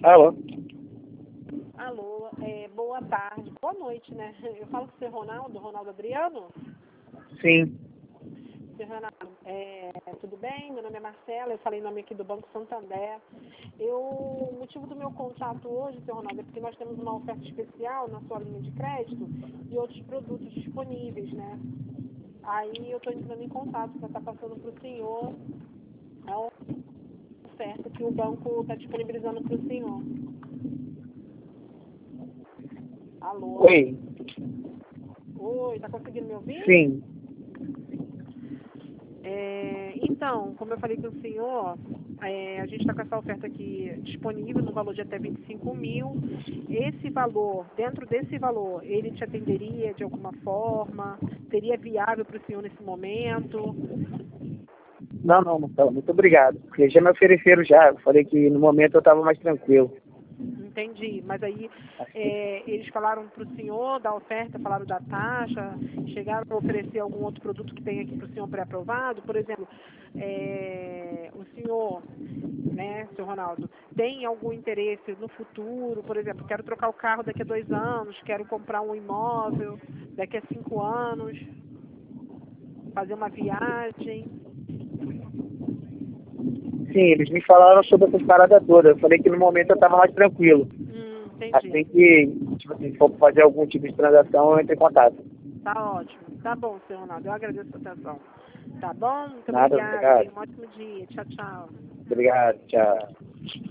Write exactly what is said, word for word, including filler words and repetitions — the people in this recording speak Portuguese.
Alô? Alô, é, boa tarde, boa noite, né? Eu falo com o seu Ronaldo, Ronaldo Adriano. Sim. Seu Ronaldo, é, tudo bem? Meu nome é Marcela, eu falei em nome aqui do Banco Santander. Eu, o motivo do meu contato hoje, seu Ronaldo, é porque nós temos uma oferta especial na sua linha de crédito e outros produtos disponíveis, né? Aí eu estou entrando em contato para estar passando para o senhor a oferta que o banco está disponibilizando para o senhor. Alô? Oi. Oi, tá conseguindo me ouvir? Sim. É, então, como eu falei com o senhor, é, a gente está com essa oferta aqui disponível no valor de até vinte e cinco mil. Esse valor, dentro desse valor, ele te atenderia de alguma forma? Seria viável para o senhor nesse momento? Não, não, Marcelo, muito obrigado. Porque já me ofereceram já. Eu falei que no momento eu estava mais tranquilo. Entendi, mas aí é, eles falaram para o senhor da oferta, falaram da taxa, chegaram a oferecer algum outro produto que tem aqui para o senhor pré-aprovado? Por exemplo, é, o senhor, né, seu Ronaldo, tem algum interesse no futuro? Por exemplo, quero trocar o carro daqui a dois anos, quero comprar um imóvel daqui a cinco anos, fazer uma viagem. Sim, eles me falaram sobre essas paradas todas. Eu falei que no momento eu estava mais tranquilo. Hum, entendi. Assim que, tipo assim, se for fazer algum tipo de transação, eu entro em contato. Tá ótimo. Tá bom, seu Ronaldo. Eu agradeço a sua atenção. Tá bom? Muito Nada, obrigada. obrigado. Tenha um ótimo dia. Tchau, tchau. Obrigado, tchau.